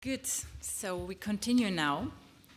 Good. So we continue now.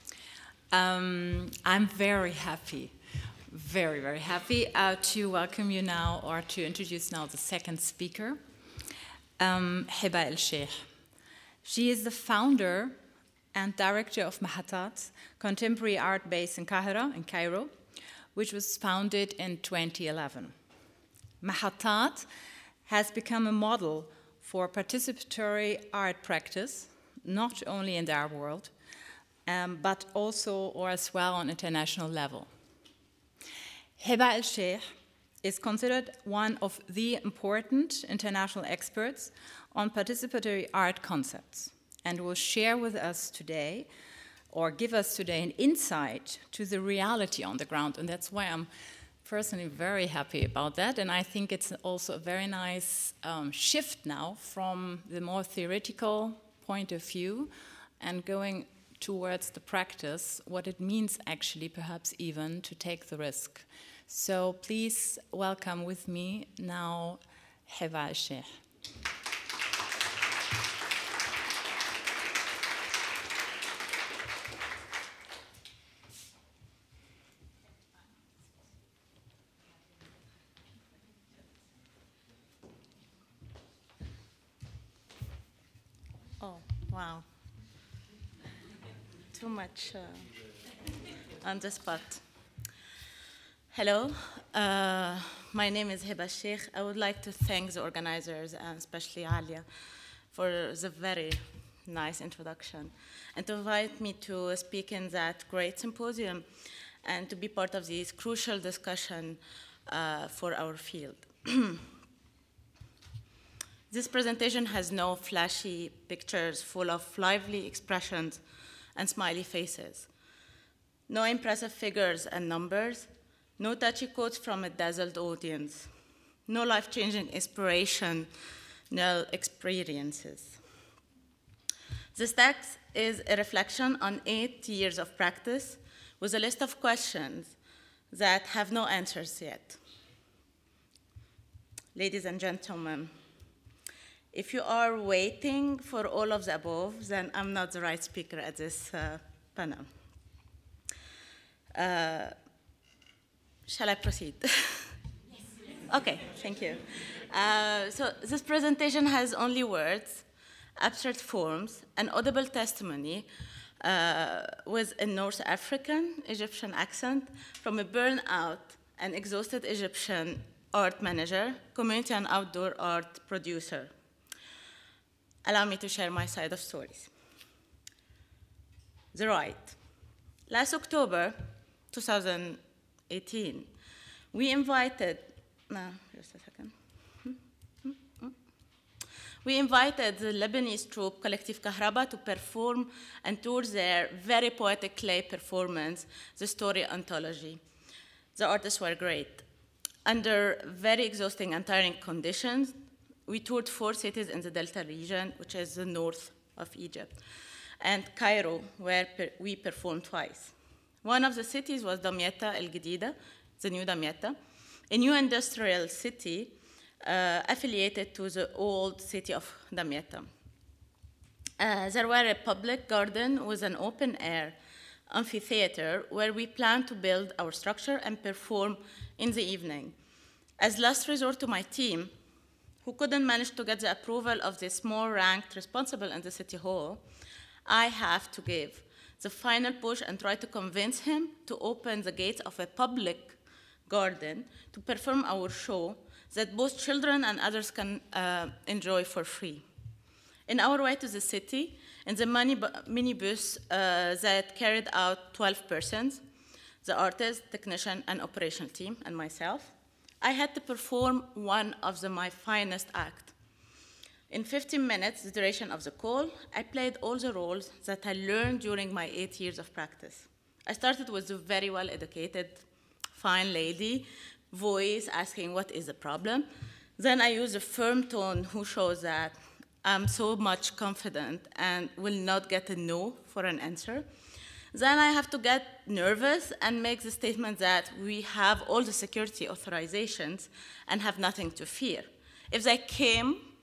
I'm very happy, very happy to welcome you now, or to introduce now the second speaker, Heba El-Sheikh. She is the founder and director of Mahatat, contemporary art base in Cairo, which was founded in 2011. Mahatat has become a model for participatory art practice, not only in the Arab world, but also or as well on international level. Heba El-Sheikh is considered one of the important international experts on participatory art concepts and will share with us today, or give us today, an insight to the reality on the ground. And that's why I'm personally very happy about that. And I think it's also a very nice shift now from the more theoretical point of view and going towards the practice, what it means actually perhaps even to take the risk. So please welcome with me now Heba El-Sheikh. Oh, wow. Too much on the spot. Hello, my name is Heba El-Sheikh. I would like to thank the organizers, and especially Alia, for the very nice introduction, and to invite me to speak in that great symposium and to be part of this crucial discussion for our field. This presentation has no flashy pictures full of lively expressions and smiley faces, no impressive figures and numbers, no touchy quotes from a dazzled audience, no life-changing inspiration, no experiences. This text is a reflection on 8 years of practice with a list of questions that have no answers yet. Ladies and gentlemen, if you are waiting for all of the above, then I'm not the right speaker at this panel. Shall I proceed? Yes. Okay, thank you. So this presentation has only words, abstract forms, an audible testimony with a North African Egyptian accent from a burnout and exhausted Egyptian art manager, community and outdoor art producer. Allow me to share my side of stories. The right. Last October 2018, we invited the Lebanese troupe Collectif Kahraba to perform and tour their very poetic clay performance, The Story Anthology. The artists were great. Under very exhausting and tiring conditions, we toured 4 cities in the Delta region, which is the north of Egypt, and Cairo, where we performed twice. One of the cities was Damietta El-Gedida, the new Damietta, a new industrial city affiliated to the old city of Damietta. There were a public garden with an open-air amphitheater where we planned to build our structure and perform in the evening. As last resort to my team, who couldn't manage to get the approval of the small ranked responsible in the city hall, I have to give the final push and try to convince him to open the gates of a public garden to perform our show that both children and others can enjoy for free. In our way to the city, in the minibus that carried out 12 persons, the artist, technician, and operational team, and myself, I had to perform one of my finest acts. In 15 minutes, the duration of the call, I played all the roles that I learned during my 8 years of practice. I started with a very well-educated, fine lady, voice asking what is the problem. Then I used a firm tone who shows that I'm so much confident and will not get a no for an answer. Then I have to get nervous and make the statement that we have all the security authorizations and have nothing to fear. If they came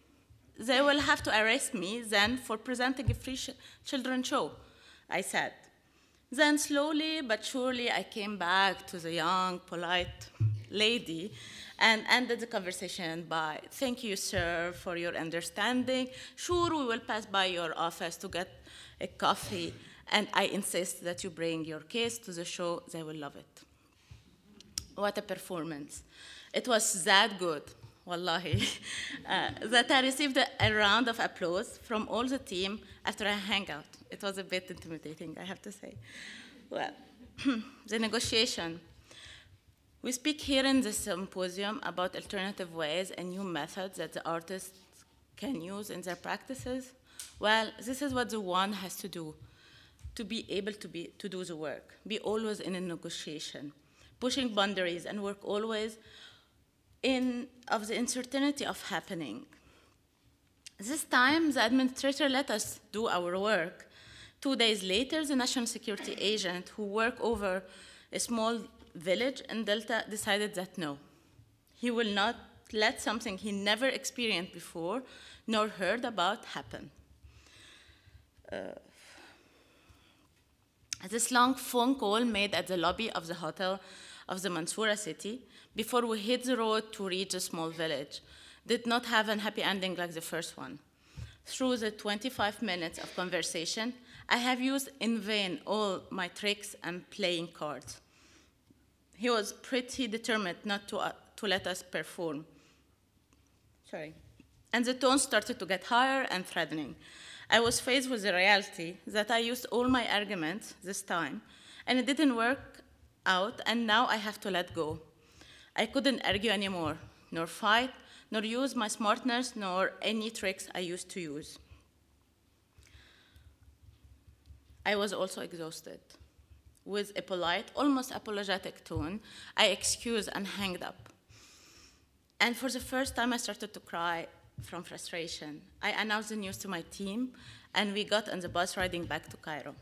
they will have to arrest me then for presenting a free children's show, I said. Then slowly but surely I came back to the young, polite lady and ended the conversation by, thank you, sir, for your understanding. Sure, we will pass by your office to get a coffee, and I insist that you bring your kids to the show. They will love it. What a performance. It was that good, wallahi, that I received a round of applause from all the team after a hangout. It was a bit intimidating, I have to say. Well, the negotiation. We speak here in the symposium about alternative ways and new methods that the artists can use in their practices. Well, this is what the one has to do to be able to do the work, be always in a negotiation, pushing boundaries and work always of the uncertainty of happening. This time, the administrator let us do our work. 2 days later, the national security agent who worked over a small village in Delta decided that no, he will not let something he never experienced before nor heard about happen. This long phone call made at the lobby of the hotel of the Mansoura city before we hit the road to reach a small village did not have a happy ending like the first one. Through the 25 minutes of conversation, I have used in vain all my tricks and playing cards. He was pretty determined not to let us perform. And the tone started to get higher and threatening. I was faced with the reality that I used all my arguments this time, and it didn't work out, and now I have to let go. I couldn't argue anymore, nor fight, nor use my smartness, nor any tricks I used to use. I was also exhausted. With a polite, almost apologetic tone, I excused and hanged up. And for the first time, I started to cry from frustration. I announced the news to my team, and we got on the bus riding back to Cairo.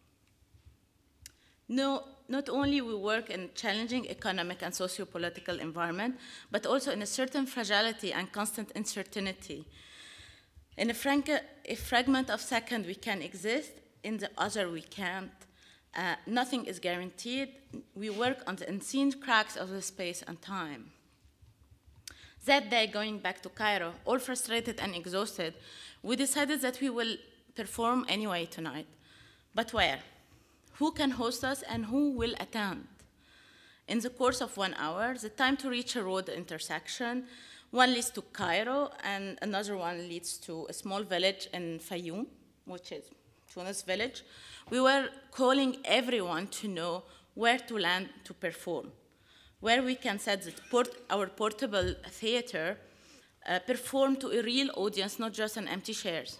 No, not only we work in a challenging economic and socio-political environment, but also in a certain fragility and constant uncertainty. In a fragment of second, we can exist. In the other, we can't. Nothing is guaranteed. We work on the unseen cracks of the space and time. That day, going back to Cairo, all frustrated and exhausted, we decided that we will perform anyway tonight. But where? Who can host us and who will attend? In the course of 1 hour, the time to reach a road intersection, one leads to Cairo and another one leads to a small village in Fayoum, which is Tunis village. We were calling everyone to know where to land to perform, where we can set our portable theater, perform to a real audience, not just on empty chairs.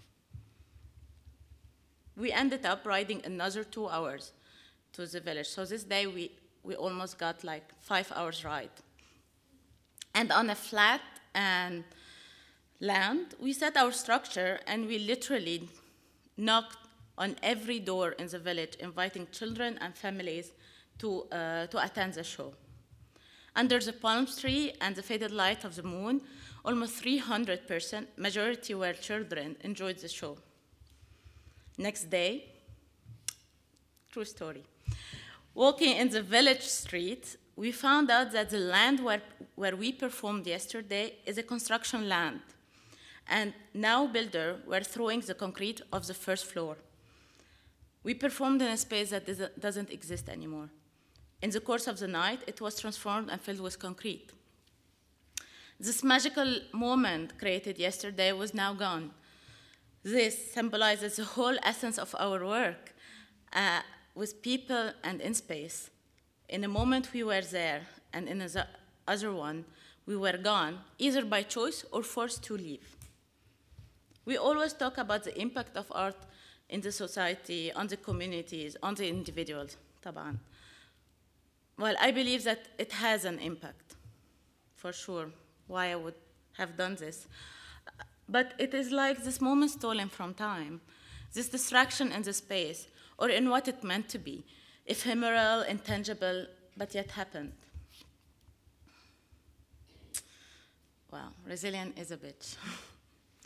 We ended up riding another 2 hours to the village. So this day we almost got like 5 hours ride. And on a flat and land, we set our structure and we literally knocked on every door in the village, inviting children and families to attend the show. Under the palm tree and the faded light of the moon, almost 300 persons, majority were children, enjoyed the show. Next day, true story. Walking in the village street, we found out that the land where we performed yesterday is a construction land. And now builders were throwing the concrete of the first floor. We performed in a space that doesn't exist anymore. In the course of the night, it was transformed and filled with concrete. This magical moment created yesterday was now gone. This symbolizes the whole essence of our work with people and in space. In a moment we were there, and in the other one we were gone, either by choice or forced to leave. We always talk about the impact of art in the society, on the communities, on the individuals, طبعاً. Well, I believe that it has an impact, for sure, why I would have done this. But it is like this moment stolen from time, this distraction in the space, or in what it meant to be, ephemeral, intangible, but yet happened. Wow, resilient is a bitch.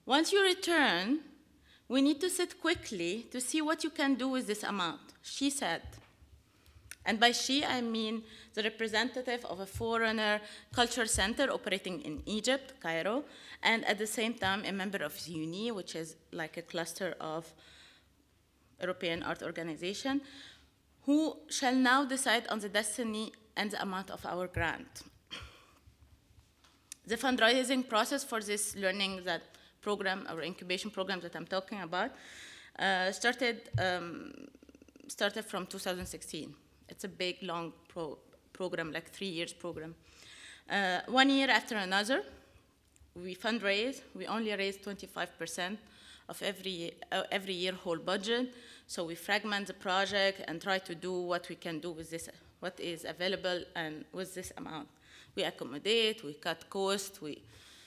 Once you return, we need to sit quickly to see what you can do with this amount, she said. And by she, I mean the representative of a foreigner culture center operating in Egypt, Cairo, and at the same time a member of ZUNI, which is like a cluster of European art organization, who shall now decide on the destiny and the amount of our grant. The fundraising process for this learning that program or incubation program that I'm talking about started from 2016. It's a big, long program, like 3 years program. 1 year after another, we fundraise. We only raise 25% of every year whole budget. So we fragment the project and try to do what we can do with this, what is available and with this amount. We accommodate, we cut costs, we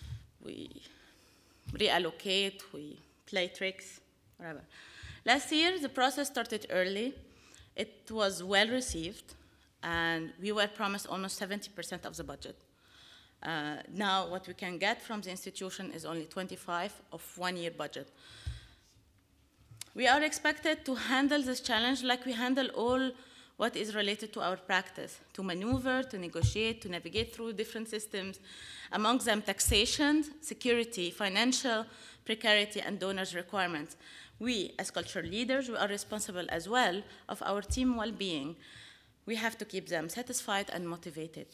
reallocate, we play tricks, whatever. Last year, the process started early. It was well received, and we were promised almost 70% of the budget. Now, what we can get from the institution is only 25% of 1 year budget. We are expected to handle this challenge like we handle all what is related to our practice, to maneuver, to negotiate, to navigate through different systems, among them taxation, security, financial precarity, and donors' requirements. We, as cultural leaders, we are responsible as well of our team well-being. We have to keep them satisfied and motivated.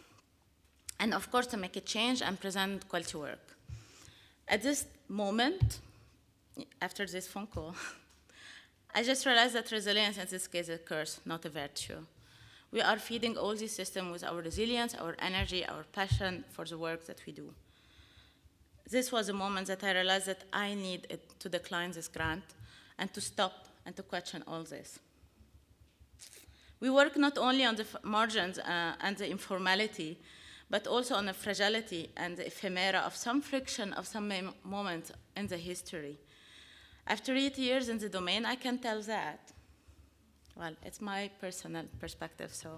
And of course, to make a change and present quality work. At this moment, after this phone call, I just realized that resilience in this case is a curse, not a virtue. We are feeding all these systems with our resilience, our energy, our passion for the work that we do. This was a moment that I realized that I need to decline this grant and to stop and to question all this. We work not only on the margins and the informality, but also on the fragility and the ephemera of some friction of some moments in the history. After 8 years in the domain, I can tell that. Well, it's my personal perspective, so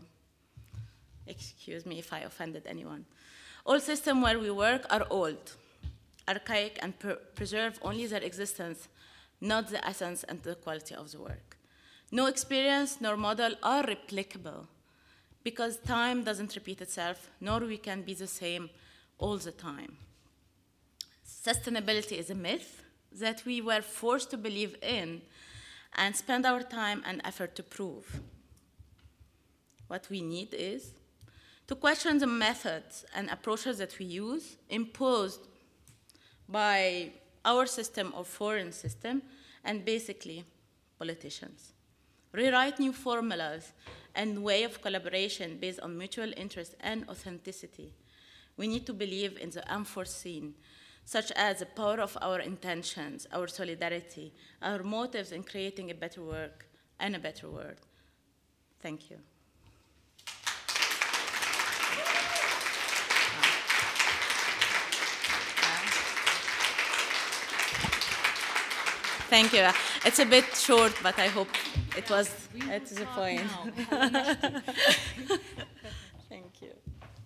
excuse me if I offended anyone. All systems where we work are old, archaic, and preserve only their existence, not the essence and the quality of the work. No experience nor model are replicable because time doesn't repeat itself, nor we can be the same all the time. Sustainability is a myth that we were forced to believe in and spend our time and effort to prove. What we need is to question the methods and approaches that we use imposed by our system or foreign system, and basically politicians. Rewrite new formulas and way of collaboration based on mutual interest and authenticity. We need to believe in the unforeseen, such as the power of our intentions, our solidarity, our motives in creating a better work and a better world. Thank you. Thank you. It's a bit short, but I hope it was at the point. Thank you.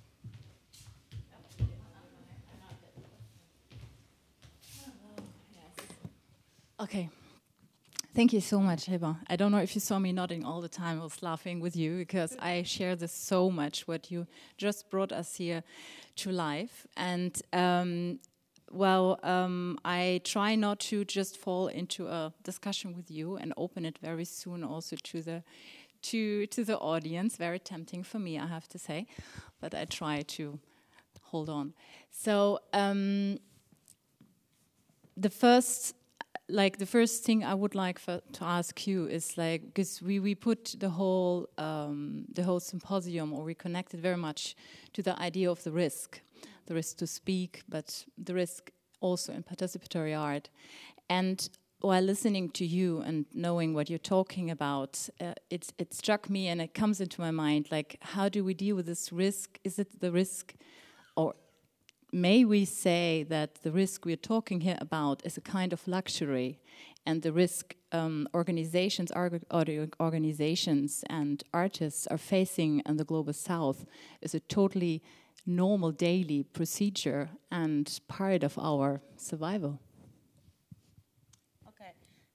Okay. Thank you so much, Hiba. I don't know if you saw me nodding all the time. I was laughing with you because I share this so much, what you just brought us here to life. And I try not to just fall into a discussion with you and open it very soon also to the audience. Very tempting for me, I have to say, but I try to hold on. So the first thing I would like to ask you is because we put the whole symposium, or we connected very much to the idea of the risk to speak, but the risk also in participatory art. And while listening to you and knowing what you're talking about, it struck me and it comes into my mind, how do we deal with this risk? Is it the risk, or may we say that the risk we're talking here about is a kind of luxury, and the risk organizations and artists are facing in the Global South is a totally normal daily procedure and part of our survival?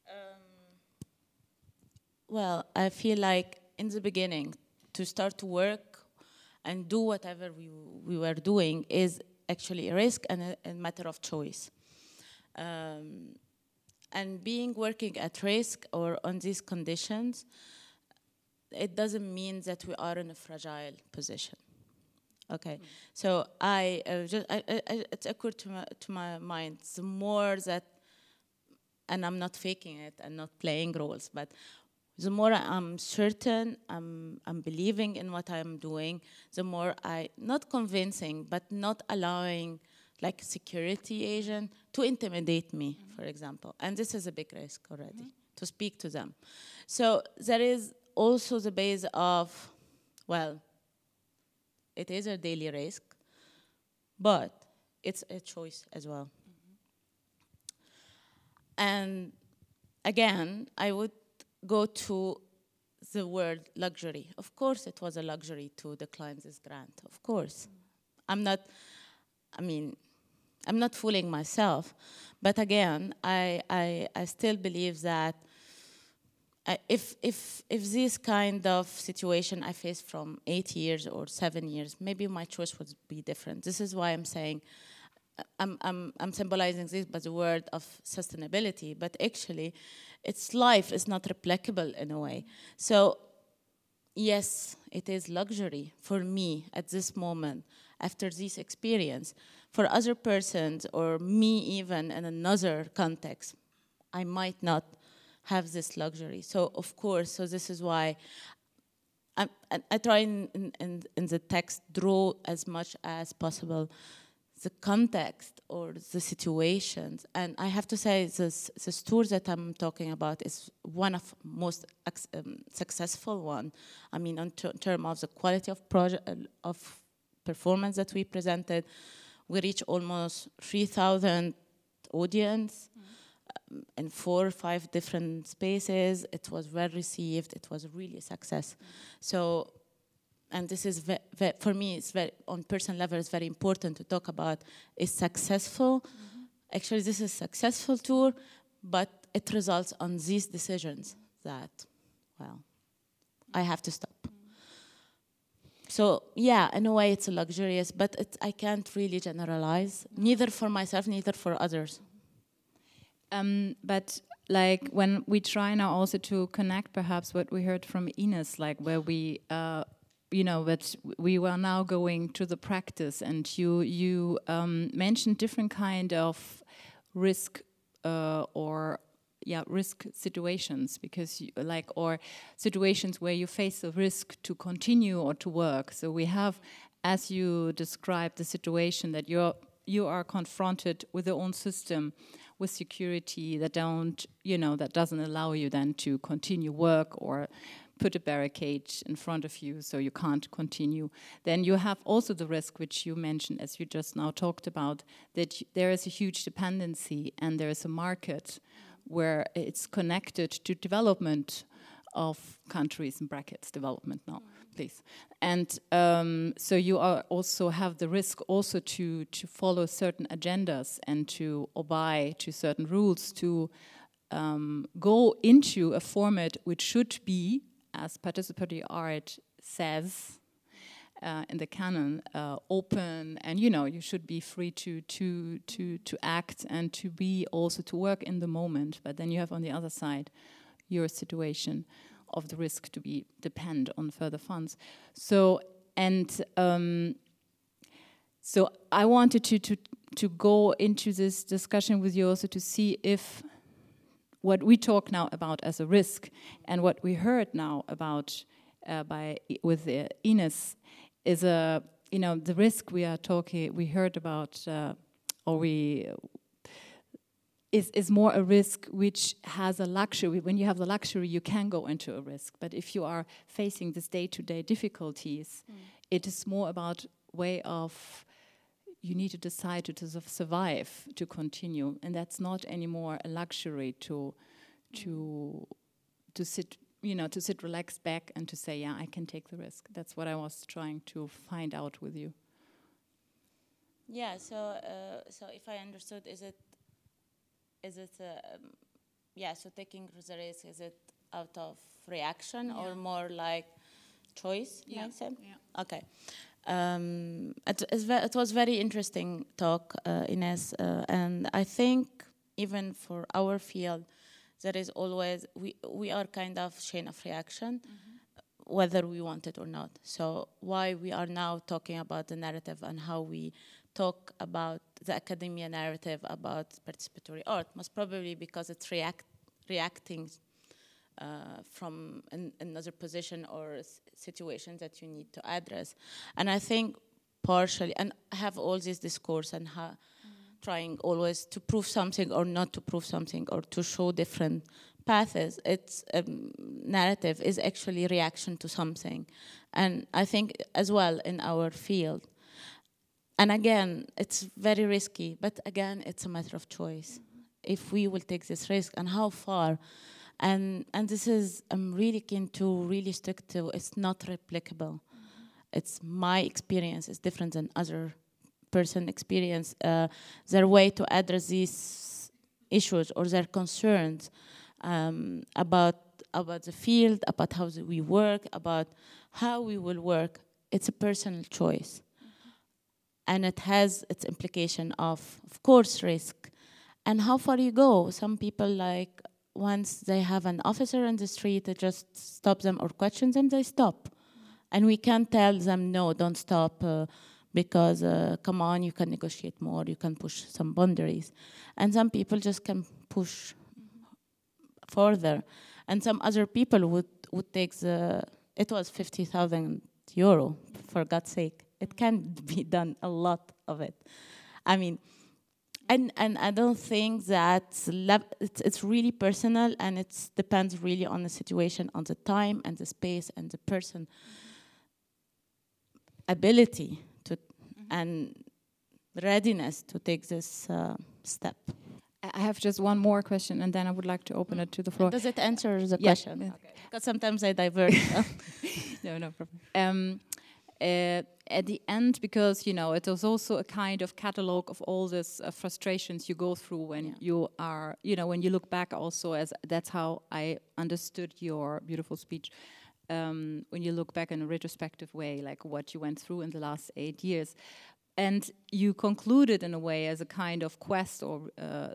Well, I feel like in the beginning, to start to work and do whatever we were doing is actually a risk and a matter of choice. And being working at risk or on these conditions, it doesn't mean that we are in a fragile position. Okay, so it occurred to my mind, the more that, and I'm not faking it and not playing roles, but the more I'm certain, I'm believing in what I'm doing, the more not convincing, but not allowing like security agent to intimidate me, for example. And this is a big risk already, to speak to them. So there is also the base of, well, it is a daily risk, but it's a choice as well. And again, I would go to the word luxury. Of course, it was a luxury to decline this grant, of course. I'm not fooling myself, but again, I still believe that if this kind of situation I faced from 8 years or 7 years, maybe my choice would be different. This is why I'm saying, I'm symbolizing this by the word of sustainability, but actually, its life is not replicable in a way. So, yes, it is luxury for me at this moment, after this experience. For other persons, or me even in another context, I might not have this luxury. So, of course, so this is why I try in the text draw as much as possible the context or the situations. And I have to say, this tour that I'm talking about is one of most successful one. I mean, in terms of the quality of of performance that we presented, we reached almost 3,000 audience in 4 or 5 different spaces. It was well received. It was really a success. So, and this is for me, it's very, on personal level, it's very important to talk about. It's successful. Actually, this is a successful tour, but it results on these decisions that, well, I have to stop. So, yeah, in a way, it's luxurious, but I can't really generalize, neither for myself, neither for others. But like when we try now also to connect perhaps what we heard from Ines, like where we, but we were now going to the practice, and you mentioned different kind of risk risk situations, because or situations where you face the risk to continue or to work. So we have, as you described, the situation that you are confronted with your own system, with security that that doesn't allow you then to continue work, or put a barricade in front of you so you can't continue. Then you have also the risk, which you mentioned, as you just now talked about, that there is a huge dependency and there is a market where it's connected to development of countries, in brackets, development now, please. And so you also have the risk also to follow certain agendas and to obey to certain rules, to go into a format which should be, as participatory art says in the canon, open, and you should be free to act and to be also to work in the moment. But then you have on the other side your situation of the risk to be depend on further funds. So so I wanted to go into this discussion with you also to see if what we talk now about as a risk and what we heard now about with Ines is the risk we heard about is more a risk which has a luxury. When you have the luxury, you can go into a risk. But if you are facing these day-to-day difficulties, it is more about way of you need to decide to survive, to continue, and that's not anymore a luxury to sit, to sit relaxed back and to say, yeah, I can take the risk. That's what I was trying to find out with you. Yeah. So if I understood, is it Yeah, so taking the risk, is it out of reaction or more like choice, like said? Yeah. Okay. It was very interesting talk, Ines, and I think even for our field, there is always, we are kind of chain of reaction, whether we want it or not. So why we are now talking about the narrative and how we talk about the academia narrative about participatory art, most probably because it's reacting from another position or situation that you need to address. And I think partially, and I have all this discourse and trying always to prove something or not to prove something or to show different paths. Its narrative is actually reaction to something. And I think as well in our field. And again, it's very risky, but again, it's a matter of choice. If we will take this risk and how far. And this is, I'm really keen to really stick to, it's not replicable. It's my experience, it's different than other person experience. Their way to address these issues or their concerns about the field, about how we work, about how we will work, it's a personal choice. And it has its implication of course, risk. And how far you go. Some people like, once they have an officer in the street that just stops them or questions them, they stop. And we can't tell them, no, don't stop, because, come on, you can negotiate more, you can push some boundaries. And some people just can push further. And some other people would take it was 50,000 euro, for God's sake. It can be done, a lot of it. I mean, and I don't think that it's really personal, and it depends really on the situation, on the time and the space and the person ability to and readiness to take this step. I have just one more question, and then I would like to open it to the floor. Does it answer the question? Okay. Because sometimes I divert. No problem. At the end, because it was also a kind of catalog of all these frustrations you go through when you are, when you look back. Also, as that's how I understood your beautiful speech. When you look back in a retrospective way, like what you went through in the last 8 years, and you concluded in a way as a kind of quest or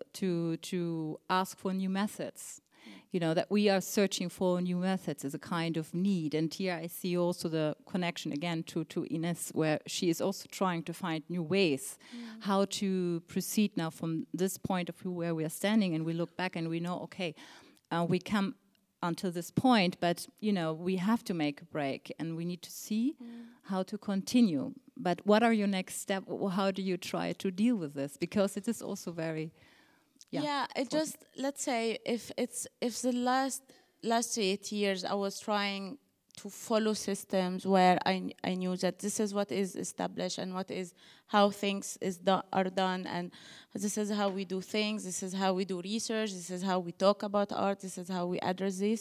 to ask for new methods. That we are searching for new methods as a kind of need. And here I see also the connection again to Ines, where she is also trying to find new ways how to proceed now from this point of view where we are standing, and we look back and we know, okay, we come until this point, but we have to make a break and we need to see how to continue. But what are your next steps? How do you try to deal with this? Because it is also very... it just, let's say, if the last 8 years I was trying to follow systems where I knew that this is what is established and what is how things are done, and this is how we do things, this is how we do research, this is how we talk about art, this is how we address this.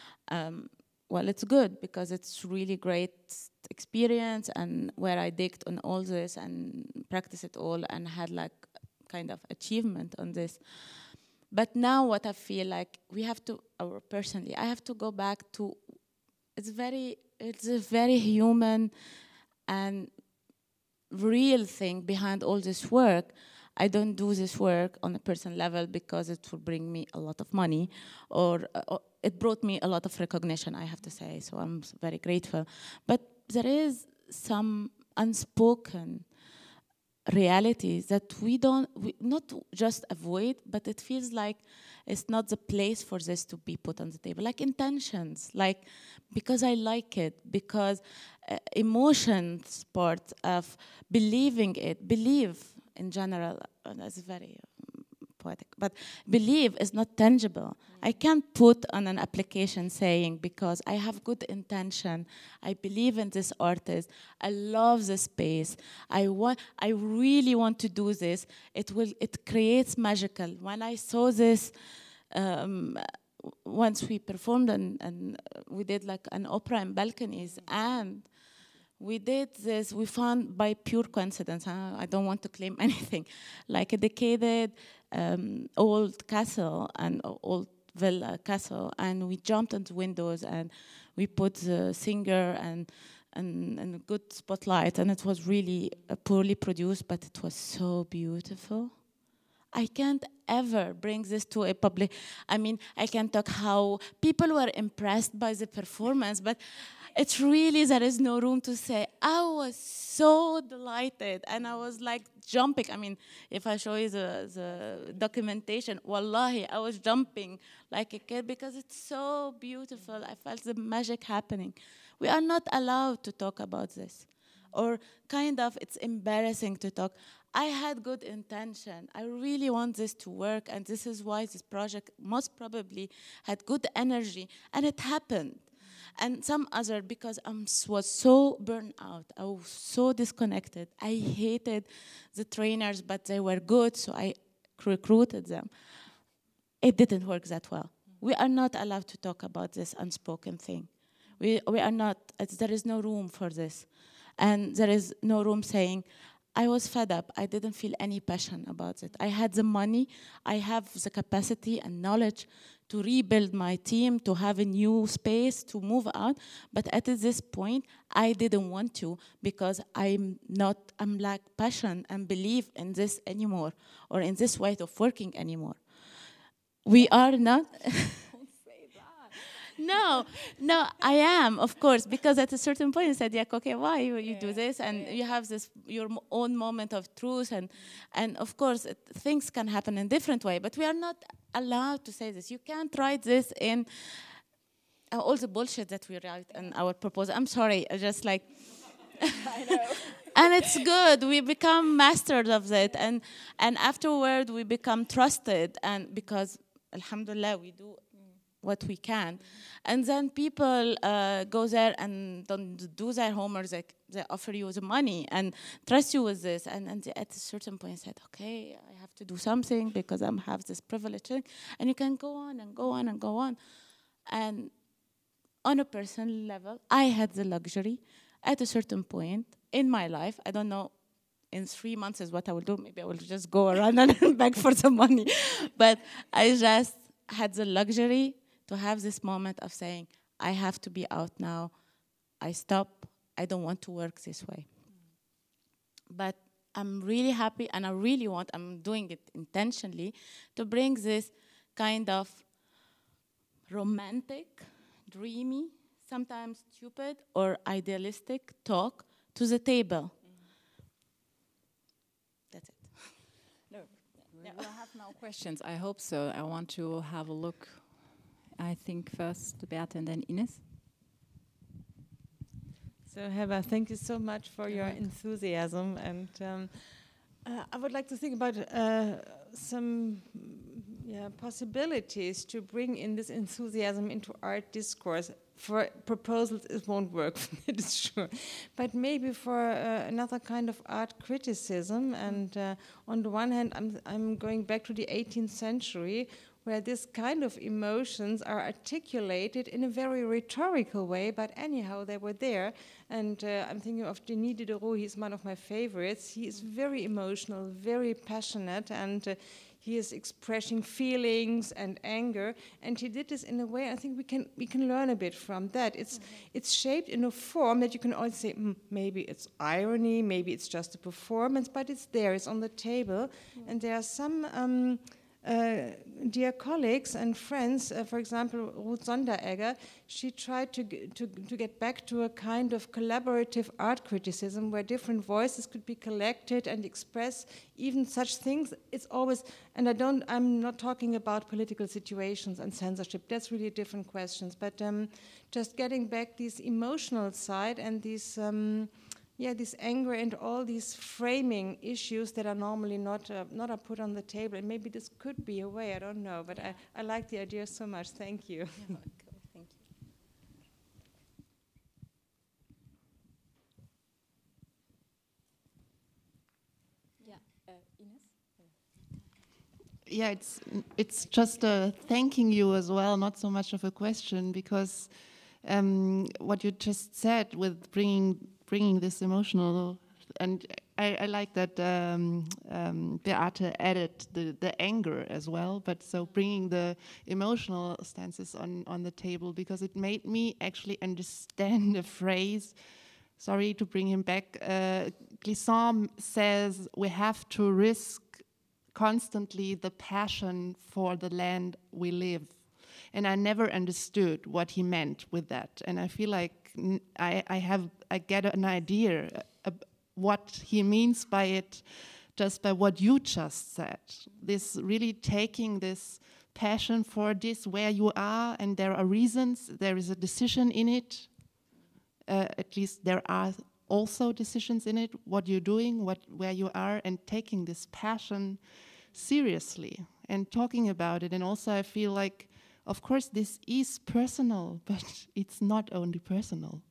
Well, it's good because it's really great experience, and where I digged on all this and practiced it all and had like kind of achievement on this. But now what I feel like we have to, or personally, I have to go back to, it's a very human and real thing behind all this work. I don't do this work on a personal level because it will bring me a lot of money, or it brought me a lot of recognition, I have to say, so I'm very grateful. But there is some unspoken realities that we not just avoid, but it feels like it's not the place for this to be put on the table. Like intentions, like because I like it, because emotions part of believing it, believe in general, that's very poetic, but believe is not tangible. I can't put on an application saying, because I have good intention, I believe in this artist, I love the space, I really want to do this, it creates magical. When I saw this, once we performed and we did like an opera in balconies, and we did this, we found by pure coincidence, I don't want to claim anything, like a decayed old castle and old villa castle, and we jumped on the windows and we put the singer and a good spotlight, and it was really poorly produced, but it was so beautiful. I can't ever bring this to a public. I mean, I can talk how people were impressed by the performance, but it's really, there is no room to say. I was so delighted, and I was like jumping. I mean, if I show you the documentation, wallahi, I was jumping like a kid because it's so beautiful. I felt the magic happening. We are not allowed to talk about this, or kind of, it's embarrassing to talk. I had good intention. I really want this to work, and this is why this project most probably had good energy, and it happened. And some other, because I was so burned out, I was so disconnected. I hated the trainers, but they were good, so I recruited them. It didn't work that well. We are not allowed to talk about this unspoken thing. We are not, there is no room for this. And there is no room saying, I was fed up. I didn't feel any passion about it. I had the money. I have the capacity and knowledge to rebuild my team, to have a new space, to move out. But at this point, I didn't want to, because I'm lack passion and believe in this anymore, or in this way of working anymore. We are not... No, I am, of course, because at a certain point I said, yeah, okay, why you do this? And you have this, your own moment of truth. And of course, things can happen in a different way, but we are not allowed to say this. You can't write this in all the bullshit that we write in our proposal. I'm sorry, I just like... I know. And it's good. We become masters of it. And afterward, we become trusted. And because, alhamdulillah, we do what we can. And then people go there and don't do their homework. They offer you the money and trust you with this. And at a certain point said, okay, I have to do something because I have this privilege. And you can go on and go on and go on. And on a personal level, I had the luxury at a certain point in my life. I don't know, in 3 months is what I will do. Maybe I will just go around and beg for the money. But I just had the luxury to have this moment of saying, I have to be out now. I stop. I don't want to work this way. But I'm really happy, and I really want, I'm doing it intentionally, to bring this kind of romantic, dreamy, sometimes stupid or idealistic talk to the table. That's it. No. We'll have now questions. I hope so. I want to have a look. I think first Beate and then Ines. So Heba, thank you so much for your enthusiasm, and I would like to think about some possibilities to bring in this enthusiasm into art discourse. For proposals, it won't work, it is sure. But maybe for another kind of art criticism. And on the one hand, I'm going back to the 18th century, where this kind of emotions are articulated in a very rhetorical way, but anyhow, they were there. And I'm thinking of Denis Diderot. He's one of my favorites. He is very emotional, very passionate, and he is expressing feelings and anger. And he did this in a way I think we can learn a bit from that. It's shaped in a form that you can always say, maybe it's irony, maybe it's just a performance, but it's there, it's on the table. And there are some dear colleagues and friends, for example, Ruth Sonderegger, she tried to get back to a kind of collaborative art criticism where different voices could be collected and express even such things. It's always, and I'm not talking about political situations and censorship, that's really different questions, but just getting back this emotional side and these this anger and all these framing issues that are normally not are put on the table. And maybe this could be a way, I don't know. But I like the idea so much. Thank you. Thank you. Yeah, Ines? Yeah, it's just thanking you as well, not so much of a question, because what you just said with bringing this emotional, and I like that Beate added the anger as well, but so bringing the emotional stances on the table, because it made me actually understand the phrase. Sorry to bring him back. Glissant says we have to risk constantly the passion for the land we live. And I never understood what he meant with that. And I feel like I get an idea what he means by it just by what you just said. This really taking this passion for this where you are, and there are reasons, there is a decision in it. At least there are also decisions in it, what you're doing, where you are, and taking this passion seriously and talking about it. And also I feel like, of course, this is personal, but it's not only personal.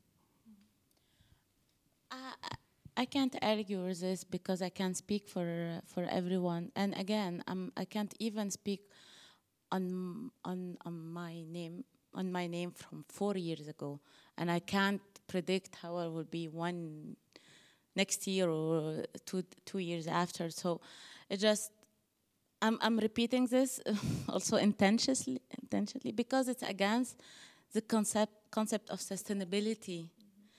I can't argue with this because I can't speak for everyone. And again, I can't even speak on my name from 4 years ago, and I can't predict how I will be next year or two years after. So it just. I'm repeating this also intentionally because it's against the concept of sustainability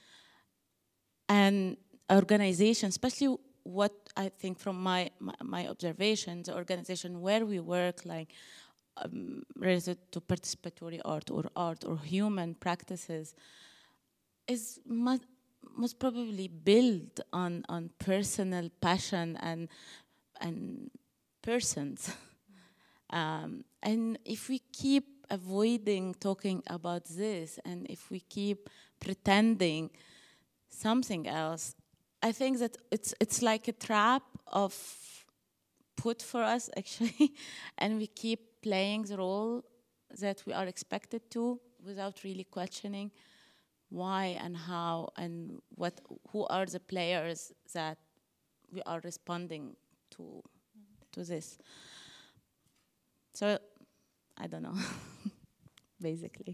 and organization, especially what I think from my observations, the organization where we work, like related to participatory art or human practices, is most probably built on personal passion and persons. And if we keep avoiding talking about this, and if we keep pretending something else, I think that it's like a trap of put for us, actually, and we keep playing the role that we are expected to without really questioning why and how and who are the players that we are responding to this. So I don't know, basically.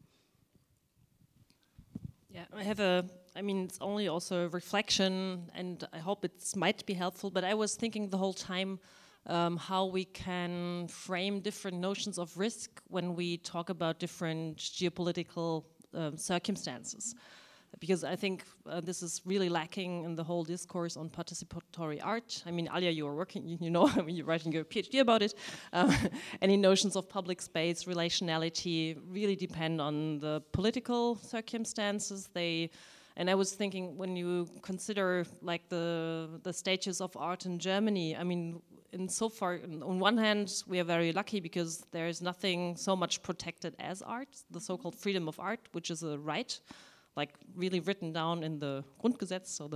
Yeah, it's only also a reflection, and I hope it might be helpful, but I was thinking the whole time how we can frame different notions of risk when we talk about different geopolitical circumstances. Because I think this is really lacking in the whole discourse on participatory art. I mean, Alia, you are working, you're writing your PhD about it. Any notions of public space, relationality really depend on the political circumstances. And I was thinking, when you consider like the stages of art in Germany, I mean, on one hand, we are very lucky because there is nothing so much protected as art, the so-called freedom of art, which is a right, like really written down in the Grundgesetz, so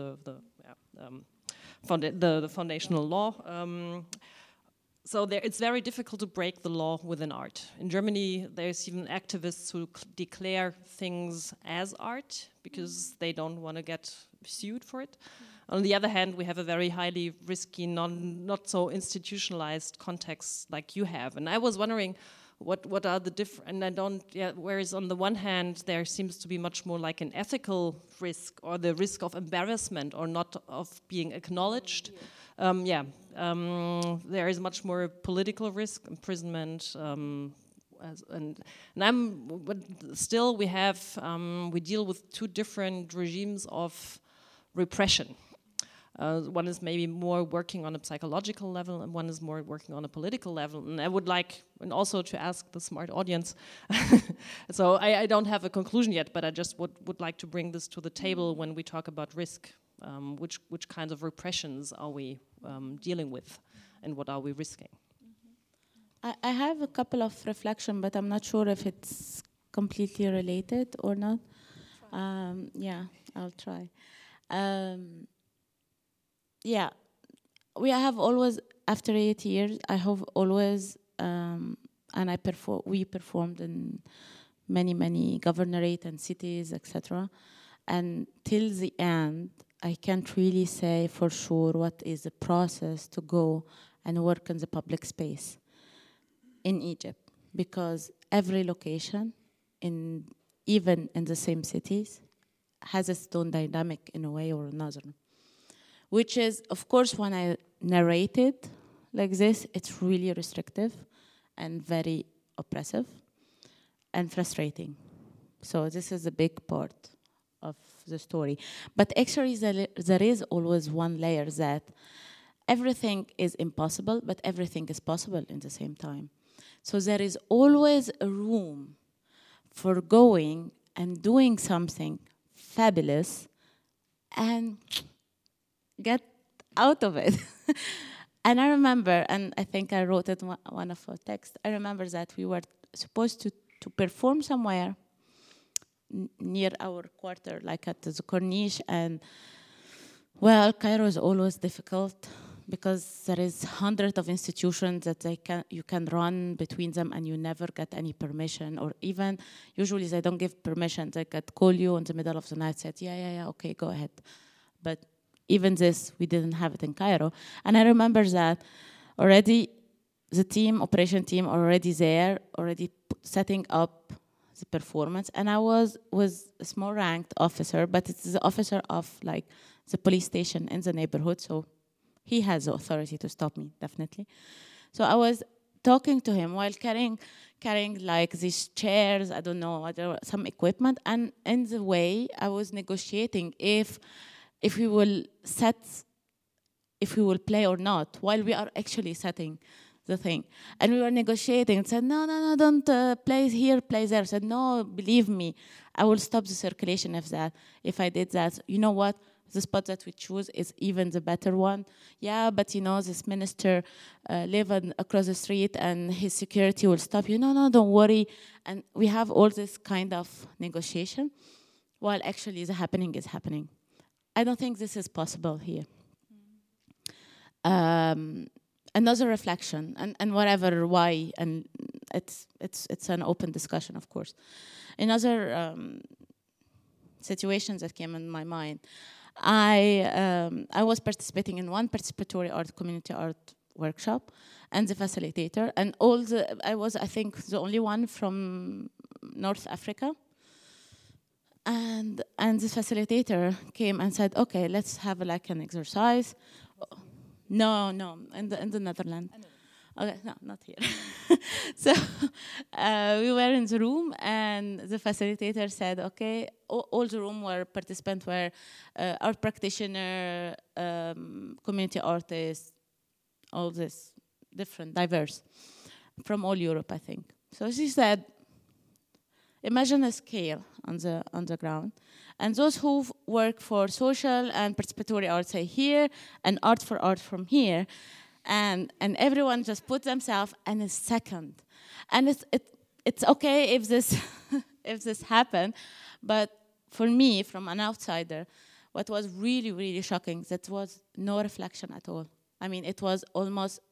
the foundational law. So it's very difficult to break the law within art. In Germany, there's even activists who declare things as art because they don't want to get sued for it. On the other hand, we have a very highly risky, not so institutionalized context like you have. And I was wondering, what are the different, and whereas on the one hand there seems to be much more like an ethical risk or the risk of embarrassment or not of being acknowledged. There is much more political risk, imprisonment, but still we deal with two different regimes of repression. One is maybe more working on a psychological level, and one is more working on a political level. And I would like, and also to ask the smart audience, so I don't have a conclusion yet, but I just would like to bring this to the table when we talk about risk. Which kinds of repressions are we dealing with, and what are we risking? I have a couple of reflections, but I'm not sure if it's completely related or not. I'll try. We have always, after 8 years, I have always, we performed in many governorate and cities, etc. And till the end, I can't really say for sure what is the process to go and work in the public space in Egypt, because every location, even in the same cities, has its own dynamic in a way or another. which is, of course, when I narrate it like this, it's really restrictive and very oppressive and frustrating. So this is a big part of the story. But actually, there is always one layer that everything is impossible, but everything is possible in the same time. So there is always a room for going and doing something fabulous and get out of it. And I remember, and I think I wrote it in one of our texts, I remember that we were supposed to perform somewhere near our quarter, like at the Corniche, and well, Cairo is always difficult because there is hundreds of institutions that you can run between them and you never get any permission, or even usually they don't give permission. They could call you in the middle of the night, said, yeah, okay, go ahead. But even this, we didn't have it in Cairo. And I remember that already the operation team already there, already setting up the performance. And I was a small ranked officer, but it's the officer of like the police station in the neighborhood. So he has the authority to stop me, definitely. So I was talking to him while carrying like these chairs, I don't know, some equipment. And in the way, I was negotiating if we will play or not, while we are actually setting the thing. And we were negotiating and said, no, don't play here, play there. I said, no, believe me, I will stop the circulation if I did that. You know what? The spot that we choose is even the better one. Yeah, but you know, this minister lives across the street and his security will stop you. No, don't worry. And we have all this kind of negotiation, while actually the happening is happening. I don't think this is possible here. Another reflection, and whatever, why, and it's an open discussion, of course. Another situations that came in my mind. I was participating in one participatory art, community art workshop, and the facilitator, and I was, I think, the only one from North Africa. And the facilitator came and said, okay, let's have like an exercise. No, in the Netherlands. Okay, no, not here. So we were in the room, and the facilitator said, okay, all the room were participants were art practitioner, community artists, all this different, diverse, from all Europe, I think. So she said, imagine a scale on the ground, and those who work for social and participatory art say here, and art for art from here, and everyone just put themselves in a second. And it's okay if this if this happened, but for me, from an outsider, what was really, really shocking, that was no reflection at all. I mean, it was almost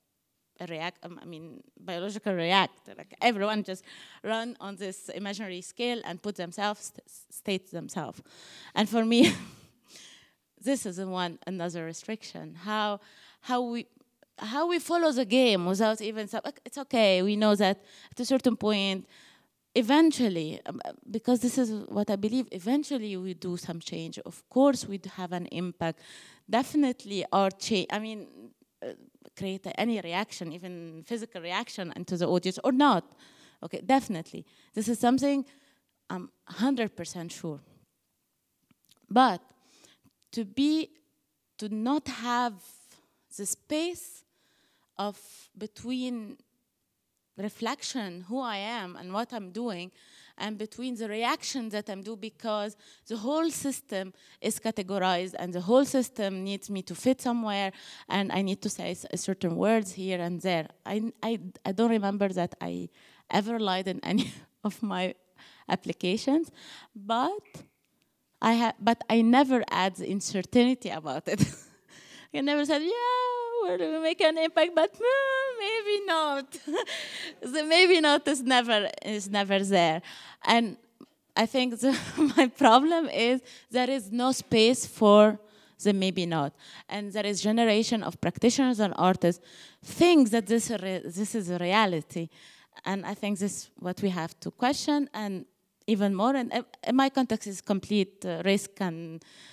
biological react. Like everyone just run on this imaginary scale and put themselves, state themselves. And for me, this is another restriction. How we follow the game without even, it's okay, we know that at a certain point, eventually, because this is what I believe, eventually we do some change. Of course, we have an impact. Definitely art change, create any reaction, even physical reaction into the audience or not. Okay, definitely. This is something I'm 100% sure. But to not have the space of between reflection, who I am and what I'm doing, and between the reaction that I'm doing, because the whole system is categorized and the whole system needs me to fit somewhere, and I need to say certain words here and there. I don't remember that I ever lied in any of my applications, but I never add the uncertainty about it. I never said, yeah, we're going to make an impact, but maybe not. The maybe not is never there. And I think my problem is there is no space for the maybe not. And there is generation of practitioners and artists think that this is a reality. And I think this is what we have to question, and even more. And in my context is complete risk and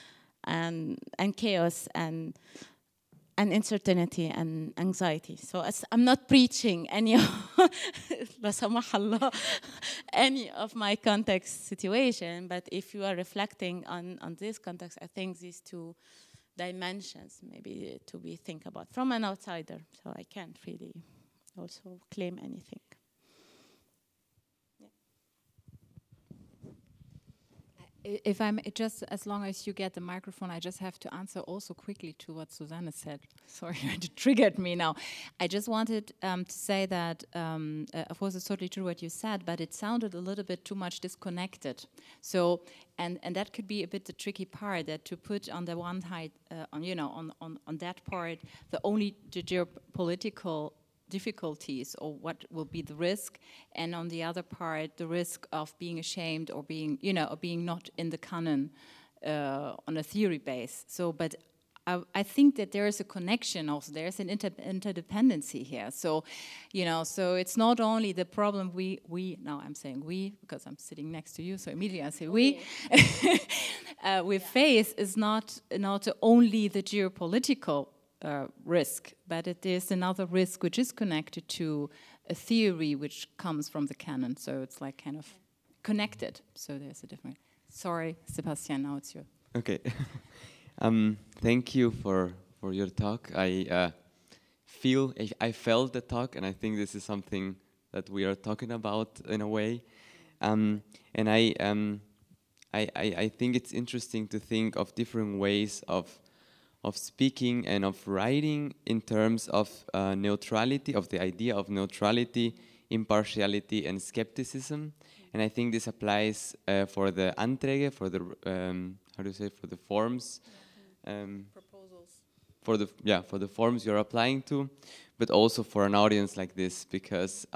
and chaos and uncertainty and anxiety. So I'm not preaching any لا سمح الله, any of my context situation, but if you are reflecting on this context, I think these two dimensions maybe to be think about from an outsider. So I can't really also claim anything. If I'm just, as long as you get the microphone, I just have to answer also quickly to what Susanne said. Sorry, it triggered me now. I just wanted to say that, of course, it's totally true what you said, but it sounded a little bit too much disconnected. So, and that could be a bit the tricky part, that to put on the one side, on that part, the geopolitical difficulties or what will be the risk, and on the other part the risk of being ashamed or being or being not in the canon on a theory base. So but I think that there is a connection also, there's an interdependency here. So so it's not only the problem we now I'm saying we because I'm sitting next to you, so immediately I say we face is not only the geopolitical risk, but it is another risk which is connected to a theory which comes from the canon. So it's like kind of connected. So there's a different. Sorry, Sebastian. Now it's your. Okay. Thank you for your talk. I felt the talk, and I think this is something that we are talking about in a way. And I think it's interesting to think of different ways of speaking and of writing in terms of neutrality, of the idea of neutrality, impartiality, and skepticism. And I think this applies for the Anträge, for the for the forms, Proposals. for the forms you're applying to, but also for an audience like this, because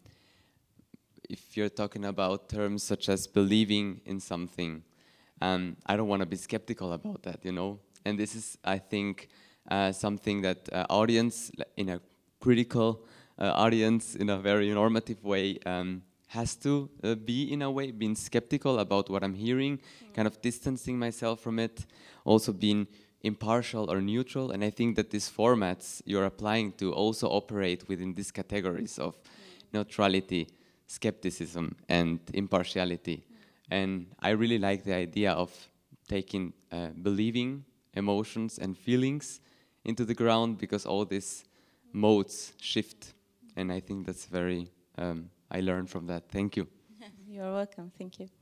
if you're talking about terms such as believing in something, I don't want to be skeptical about that, And this is, I think, something that audience, in a critical audience, in a very normative way, has to be, in a way, being skeptical about what I'm hearing, kind of distancing myself from it, also being impartial or neutral. And I think that these formats you're applying to also operate within these categories of neutrality, skepticism, and impartiality. And I really like the idea of taking believing emotions and feelings into the ground, because all these modes shift, and I think that's very I learned from that. Thank you. You're welcome. Thank you.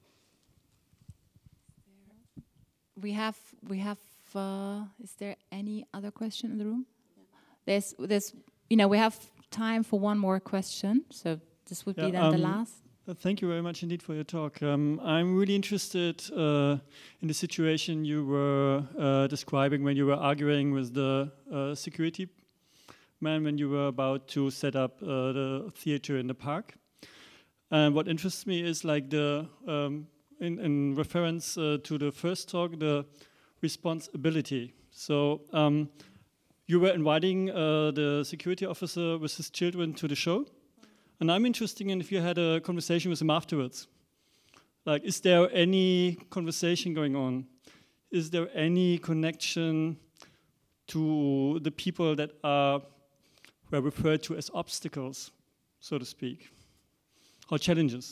We have is there any other question in the room? Yeah. There's we have time for one more question, so this would be then the last. Thank you very much indeed for your talk. I'm really interested in the situation you were describing when you were arguing with the security man when you were about to set up the theater in the park. And what interests me is like the, in reference to the first talk, the responsibility. So you were inviting the security officer with his children to the show. And I'm interested in if you had a conversation with him afterwards. Like, is there any conversation going on? Is there any connection to the people that were referred to as obstacles, so to speak, or challenges?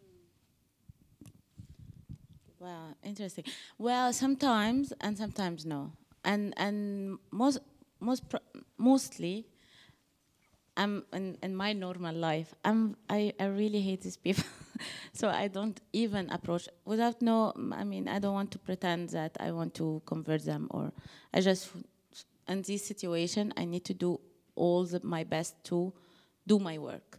Wow, interesting. Well, sometimes and sometimes no, and mostly. I'm in my normal life. I really hate these people, so I don't even approach without I don't want to pretend that I want to convert them, or I just in this situation I need to do my best to do my work.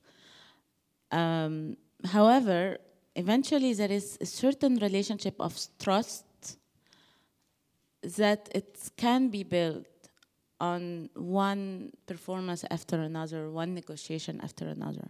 However, eventually there is a certain relationship of trust that it can be built on one performance after another, one negotiation after another.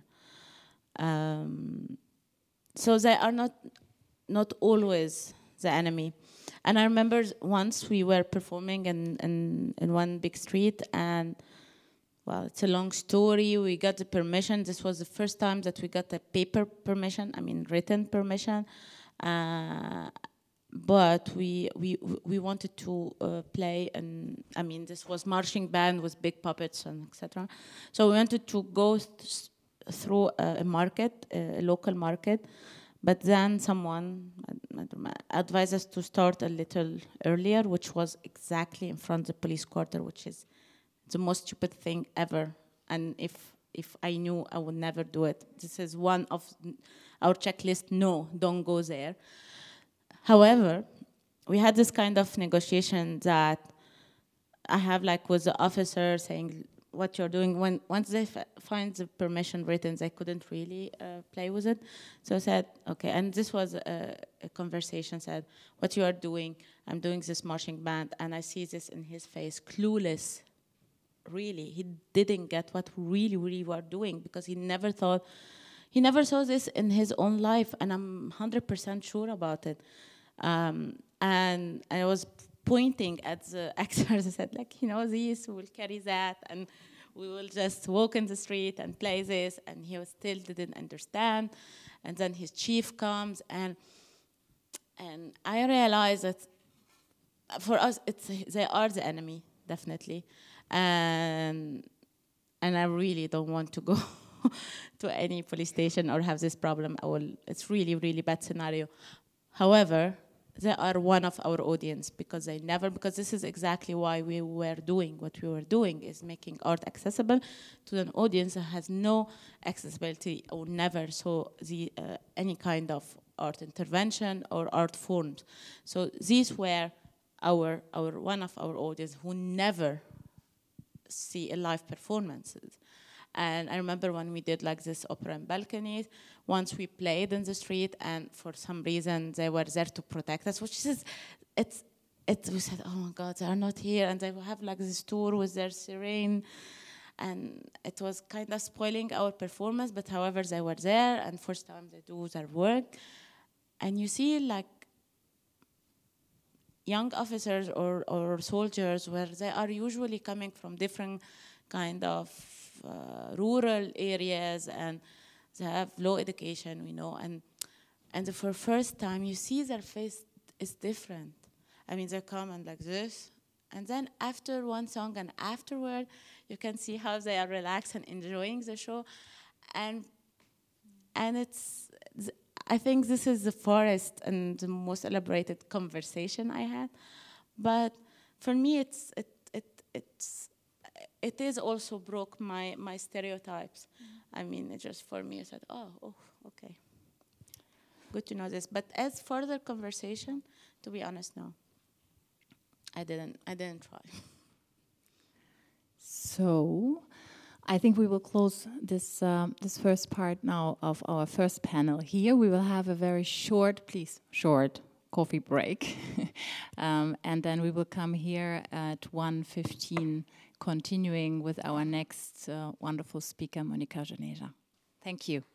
So they are not always the enemy. And I remember once we were performing in one big street, and well, it's a long story. We got the permission. This was the first time that we got a paper permission, written permission. but we wanted to play, and I mean, this was marching band with big puppets and etc. So we wanted to go through a market, a local market, but then someone advised us to start a little earlier, which was exactly in front of the police quarter, which is the most stupid thing ever. And if I knew, I would never do it. This is one of our checklist. No, don't go there. However, we had this kind of negotiation that I have like with the officer saying what you're doing. Once they find the permission written, they couldn't really play with it. So I said, okay, and this was a conversation, said, what you are doing, I'm doing this marching band, and I see this in his face, clueless. Really, he didn't get what we really were doing, because he never saw this in his own life, and I'm 100% sure about it. And I was pointing at the actors. I said, like, this, we'll carry that, and we will just walk in the street and play this. And he still didn't understand. And then his chief comes, and I realized that for us, they are the enemy, definitely. And I really don't want to go to any police station or have this problem. It's really, really bad scenario. However, they are one of our audience, because this is exactly why we were doing what we were doing, is making art accessible to an audience that has no accessibility or never saw any kind of art intervention or art forms. So these were one of our audience who never see a live performances. And I remember when we did like this opera in balconies, once we played in the street, and for some reason they were there to protect us, which is, we said, oh my God, they are not here, and they will have like this tour with their siren, and it was kind of spoiling our performance, but however, they were there, and first time they do their work, and you see like young officers or soldiers where they are usually coming from different kind of rural areas, and they have low education, and for first time you see their face is different. I mean, they come and like this, and then after one song and afterward, you can see how they are relaxed and enjoying the show, and I think this is the farthest and the most elaborated conversation I had, but for me it is also broke my stereotypes. I mean, it just for me, I said, oh, okay. Good to know this. But as further conversation, to be honest, no. I didn't try. So I think we will close this first part now of our first panel here. We will have a very short coffee break. And then we will come here at 1:15, continuing with our next wonderful speaker, Monika Janeja. Thank you.